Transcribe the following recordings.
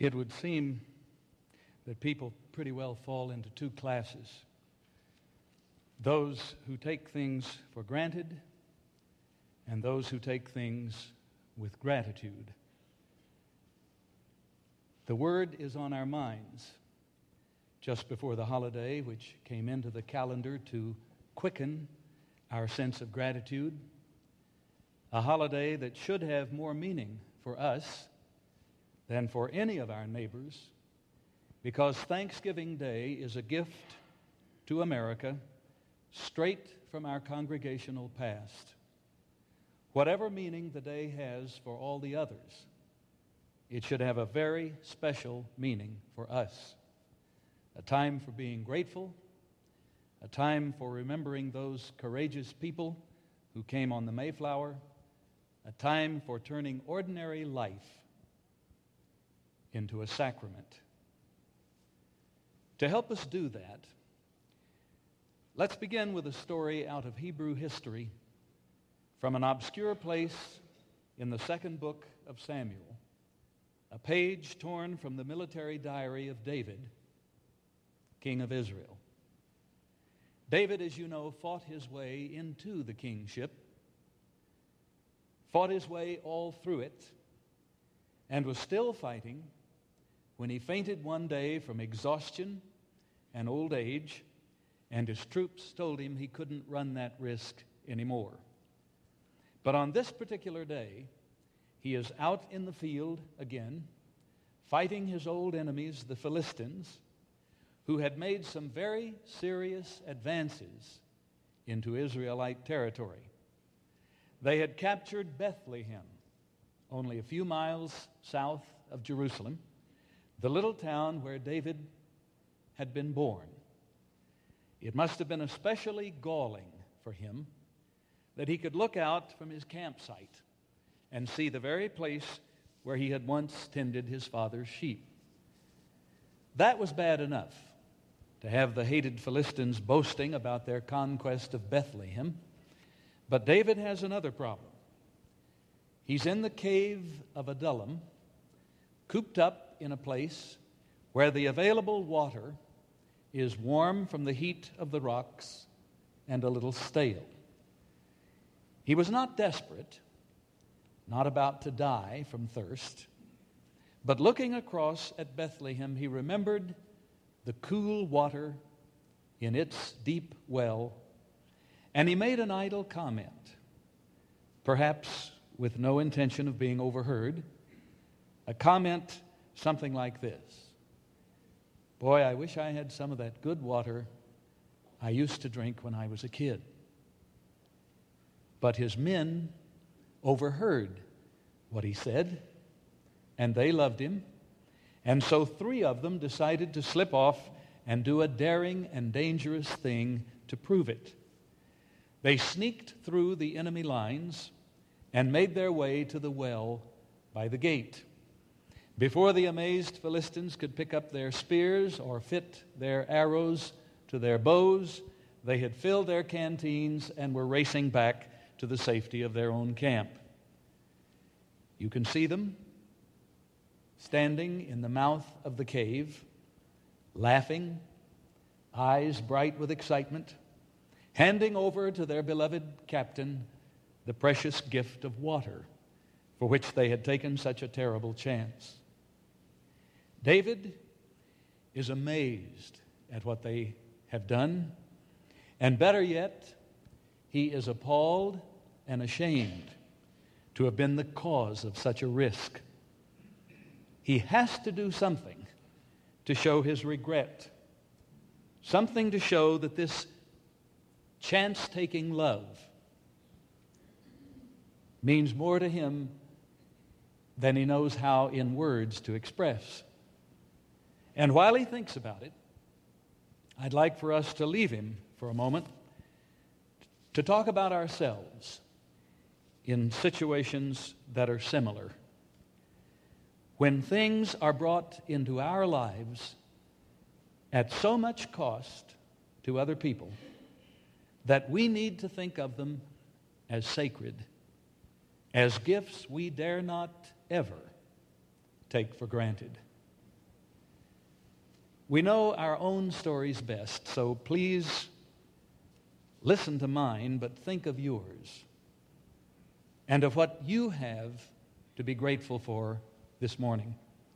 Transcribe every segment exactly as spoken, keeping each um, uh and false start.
It would seem that people pretty well fall into two classes. Those who take things for granted and those who take things with gratitude. The word is on our minds just before the holiday, which came into the calendar to quicken our sense of gratitude, a holiday that should have more meaning for us than for any of our neighbors, because Thanksgiving Day is a gift to America straight from our congregational past. Whatever meaning the day has for all the others, it should have a very special meaning for us. A time for being grateful, a time for remembering those courageous people who came on the Mayflower, a time for turning ordinary life into a sacrament. To help us do that, let's begin with a story out of Hebrew history from an obscure place in the second book of Samuel, a page torn from the military diary of David, king of Israel. David, as you know, fought his way into the kingship, fought his way all through it, and was still fighting when he fainted one day from exhaustion and old age, and his troops told him he couldn't run that risk anymore. But on this particular day, he is out in the field again, fighting his old enemies, the Philistines, who had made some very serious advances into Israelite territory. They had captured Bethlehem, only a few miles south of Jerusalem, the little town where David had been born. It must have been especially galling for him that he could look out from his campsite and see the very place where he had once tended his father's sheep. That was bad enough, to have the hated Philistines boasting about their conquest of Bethlehem. But David has another problem. He's in the cave of Adullam, cooped up in a place where the available water is warm from the heat of the rocks and a little stale. He was not desperate, not about to die from thirst, but looking across at Bethlehem, he remembered the cool water in its deep well, and he made an idle comment, perhaps with no intention of being overheard, a comment something like this: "Boy, I wish I had some of that good water I used to drink when I was a kid." But his men overheard what he said, and they loved him, and so three of them decided to slip off and do a daring and dangerous thing to prove it. They sneaked through the enemy lines and made their way to the well by the gate. Before the amazed Philistines could pick up their spears or fit their arrows to their bows, they had filled their canteens and were racing back to the safety of their own camp. You can see them standing in the mouth of the cave, laughing, eyes bright with excitement, handing over to their beloved captain the precious gift of water for which they had taken such a terrible chance. David is amazed at what they have done, and better yet, he is appalled and ashamed to have been the cause of such a risk. He has to do something to show his regret, something to show that this chance-taking love means more to him than he knows how in words to express. And while he thinks about it, I'd like for us to leave him for a moment to talk about ourselves in situations that are similar. When things are brought into our lives at so much cost to other people that we need to think of them as sacred, as gifts we dare not ever take for granted. We know our own stories best, so please listen to mine, but think of yours and of what you have to be grateful for this morning.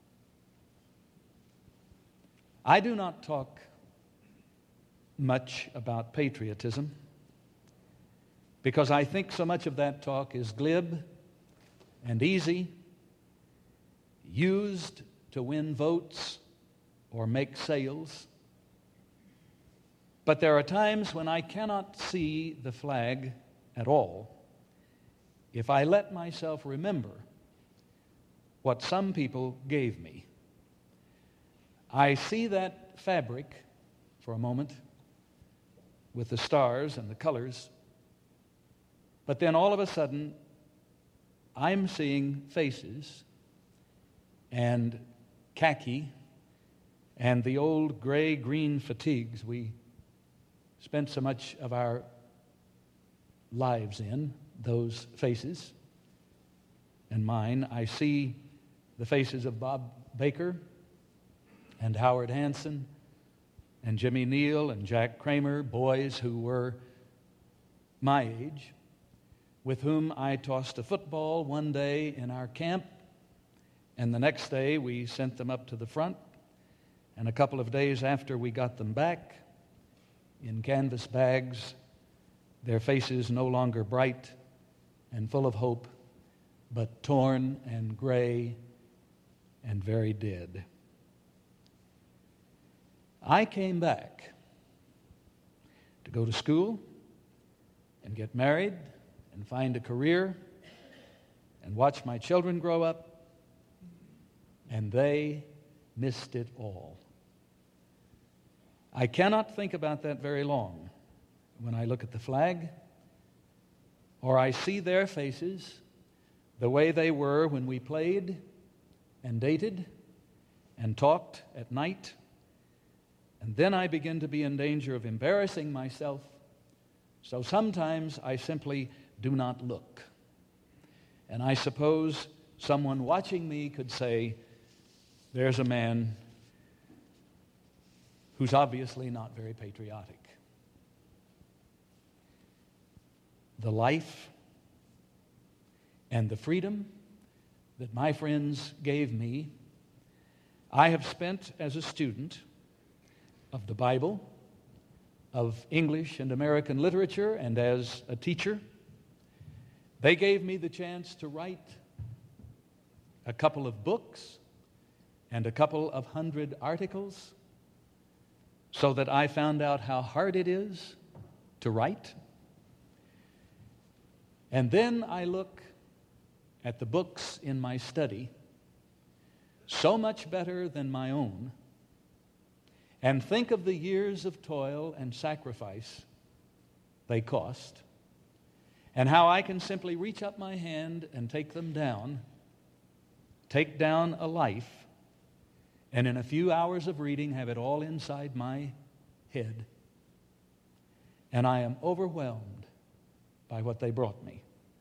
I do not talk much about patriotism because I think so much of that talk is glib and easy, used to win votes or make sales. But there are times when I cannot see the flag at all if I let myself remember what some people gave me. I see that fabric for a moment with the stars and the colors, but then all of a sudden I'm seeing faces and khaki and the old gray-green fatigues we spent so much of our lives in, those faces and mine. I see the faces of Bob Baker and Howard Hanson and Jimmy Neal and Jack Kramer, boys who were my age, with whom I tossed a football one day in our camp, and the next day we sent them up to the front, and a couple of days after we got them back in canvas bags, their faces no longer bright and full of hope, but torn and gray and very dead. I came back to go to school and get married and find a career and watch my children grow up, and they missed it all. I cannot think about that very long when I look at the flag or I see their faces the way they were when we played and dated and talked at night. And then I begin to be in danger of embarrassing myself. So sometimes I simply do not look. And I suppose someone watching me could say, there's a man who's obviously not very patriotic. The life and the freedom that my friends gave me, I have spent as a student of the Bible, of English and American literature, and as a teacher. They gave me the chance to write a couple of books and a couple of hundred articles so that I found out how hard it is to write. And then I look at the books in my study, so much better than my own, and think of the years of toil and sacrifice they cost, and how I can simply reach up my hand and take them down, take down a life, and in a few hours of reading have it all inside my head. And I am overwhelmed by what they brought me.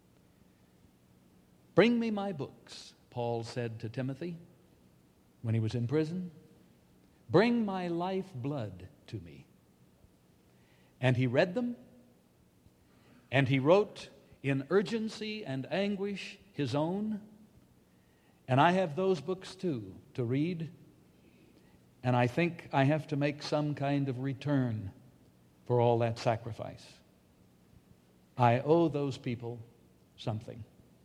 Bring me my books, Paul said to Timothy when he was in prison. Bring my lifeblood to me. And he read them, and he wrote in urgency and anguish his own. And I have those books too to read. And I think I have to make some kind of return for all that sacrifice. I owe those people something.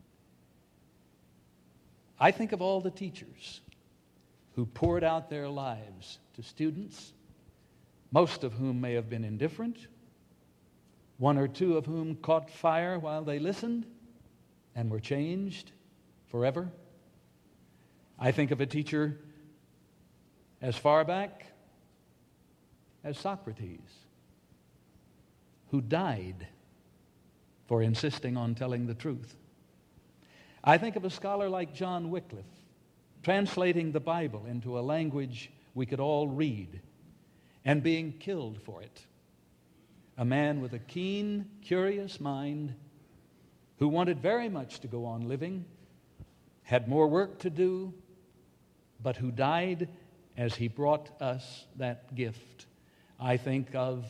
I think of all the teachers who poured out their lives to students, most of whom may have been indifferent, one or two of whom caught fire while they listened and were changed forever. I think of a teacher as far back as Socrates, who died for insisting on telling the truth. I think of a scholar like John Wycliffe, translating the Bible into a language we could all read and being killed for it. A man with a keen, curious mind who wanted very much to go on living, had more work to do, but who died as he brought us that gift. I think of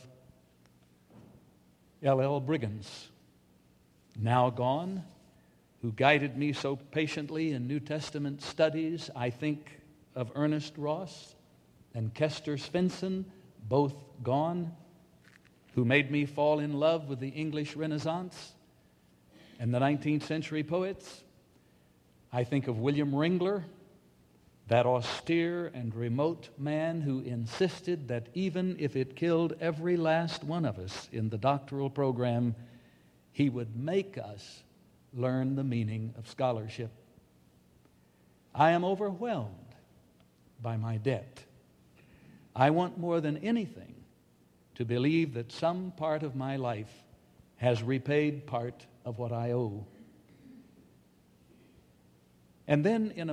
L L Briggins, now gone, who guided me so patiently in New Testament studies. I think of Ernest Ross and Kester Svensson, both gone, who made me fall in love with the English Renaissance and the nineteenth century poets. I think of William Ringler, that austere and remote man who insisted that even if it killed every last one of us in the doctoral program, he would make us learn the meaning of scholarship. I am overwhelmed by my debt. I want more than anything to believe that some part of my life has repaid part of what I owe. And then in a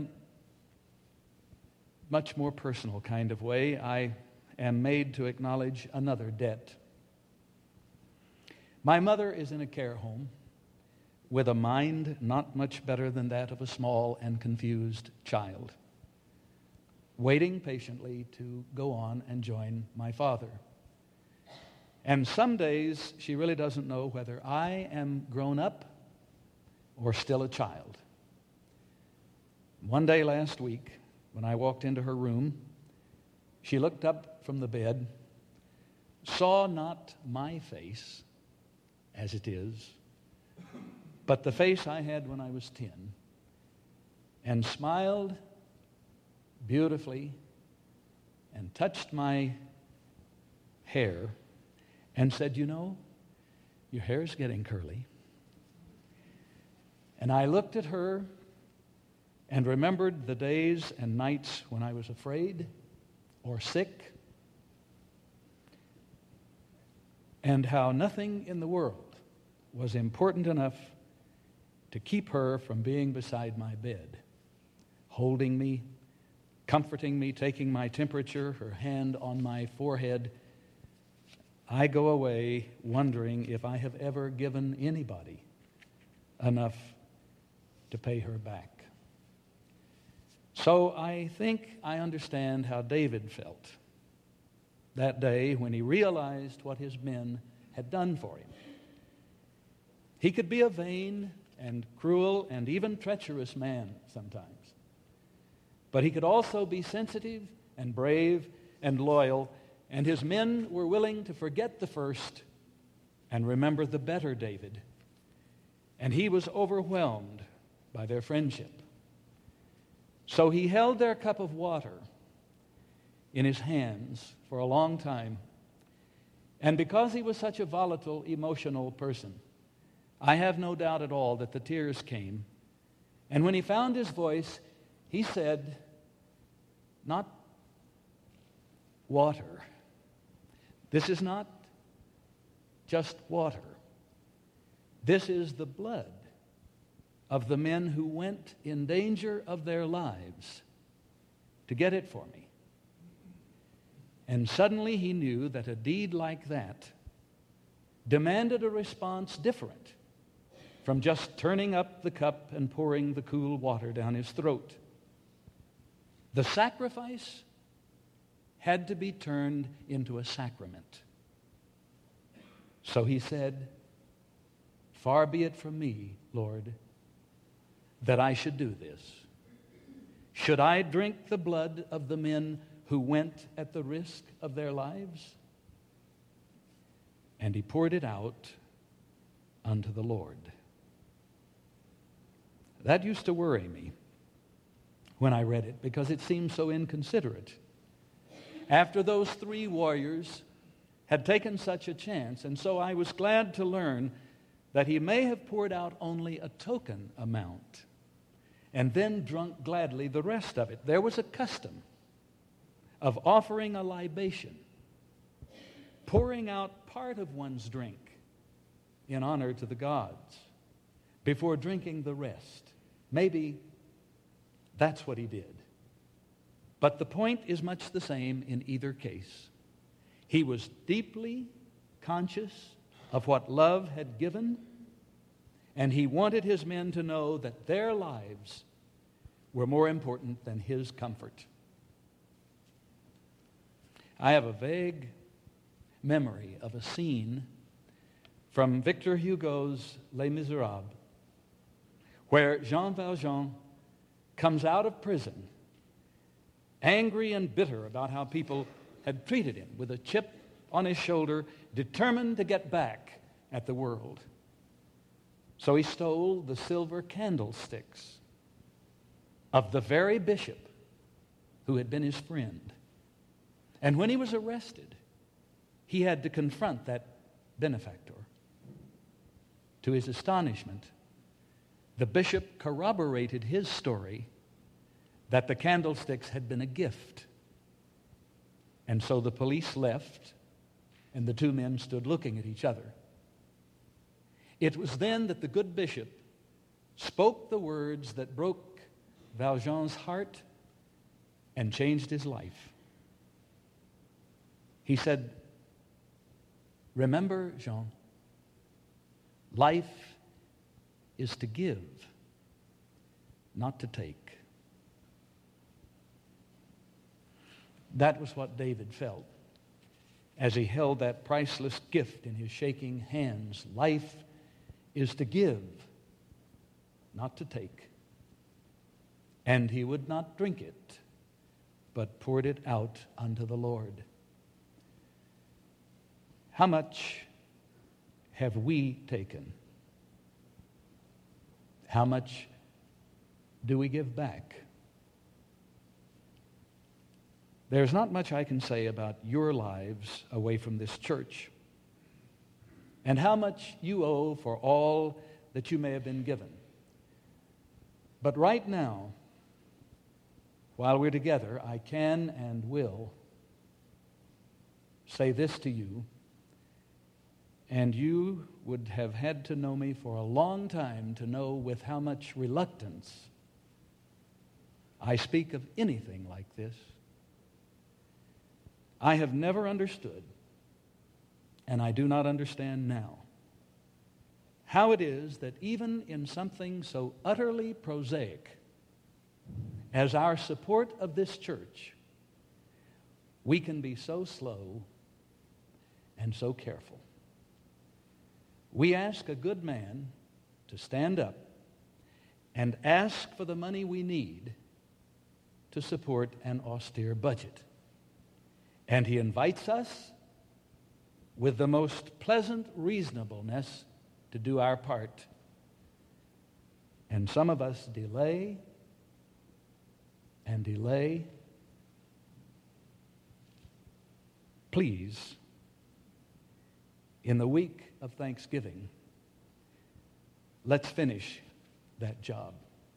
much more personal kind of way, I am made to acknowledge another debt. My mother is in a care home with a mind not much better than that of a small and confused child, waiting patiently to go on and join my father. And some days she really doesn't know whether I am grown up or still a child. One day last week, when I walked into her room, she looked up from the bed, saw not my face as it is, but the face I had when I was ten, and smiled beautifully and touched my hair and said, "You know, your hair's getting curly." And I looked at her and remembered the days and nights when I was afraid or sick, and how nothing in the world was important enough to keep her from being beside my bed, holding me, comforting me, taking my temperature, her hand on my forehead. I go away wondering if I have ever given anybody enough to pay her back. So I think I understand how David felt that day when he realized what his men had done for him. He could be a vain and cruel and even treacherous man sometimes, but he could also be sensitive and brave and loyal, and his men were willing to forget the first and remember the better David, and he was overwhelmed by their friendship. So he held their cup of water in his hands for a long time. And because he was such a volatile, emotional person, I have no doubt at all that the tears came. And when he found his voice, he said, "Not water. This is not just water. This is the blood of the men who went in danger of their lives to get it for me." And suddenly he knew that a deed like that demanded a response different from just turning up the cup and pouring the cool water down his throat. The sacrifice had to be turned into a sacrament. So he said, "Far be it from me, Lord, that I should do this. Should I drink the blood of the men who went at the risk of their lives?" And he poured it out unto the Lord. That used to worry me when I read it, because it seemed so inconsiderate. After those three warriors had taken such a chance, and so I was glad to learn that he may have poured out only a token amount and then drunk gladly the rest of it. There was a custom of offering a libation, pouring out part of one's drink in honor to the gods before drinking the rest. Maybe that's what he did. But the point is much the same in either case. He was deeply conscious of what love had given, and he wanted his men to know that their lives were more important than his comfort. I have a vague memory of a scene from Victor Hugo's Les Miserables, where Jean Valjean comes out of prison, angry and bitter about how people had treated him, with a chip on his shoulder, determined to get back at the world. So he stole the silver candlesticks of the very bishop who had been his friend. And when he was arrested, he had to confront that benefactor. To his astonishment, the bishop corroborated his story that the candlesticks had been a gift. And so the police left, and the two men stood looking at each other. It was then that the good bishop spoke the words that broke Valjean's heart and changed his life. He said, "Remember, Jean, life is to give, not to take." That was what David felt as he held that priceless gift in his shaking hands. Life is to give, not to take. And he would not drink it, but poured it out unto the Lord. How much have we taken? How much do we give back? There's not much I can say about your lives away from this church and how much you owe for all that you may have been given. But right now, while we're together, I can and will say this to you, and you would have had to know me for a long time to know with how much reluctance I speak of anything like this. I have never understood, and I do not understand now, how it is that even in something so utterly prosaic as our support of this church, we can be so slow and so careful. We ask a good man to stand up and ask for the money we need to support an austere budget. And he invites us with the most pleasant reasonableness to do our part. And some of us delay and delay. Please, in the week of Thanksgiving, let's finish that job.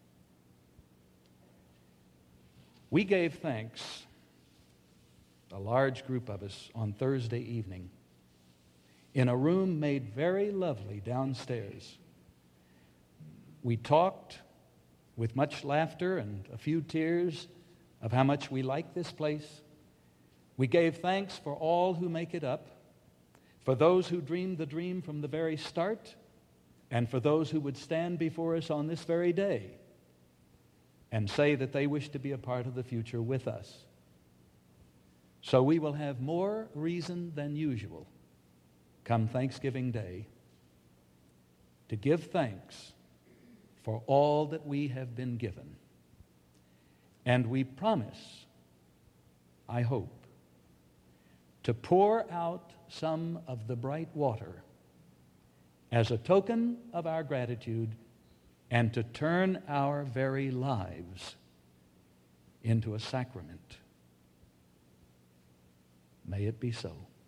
We gave thanks, a large group of us, on Thursday evening in a room made very lovely downstairs. We talked with much laughter and a few tears of how much we like this place. We gave thanks for all who make it up, for those who dreamed the dream from the very start, and for those who would stand before us on this very day and say that they wish to be a part of the future with us. So we will have more reason than usual come Thanksgiving Day to give thanks for all that we have been given. And we promise, I hope, to pour out some of the bright water as a token of our gratitude and to turn our very lives into a sacrament. May it be so.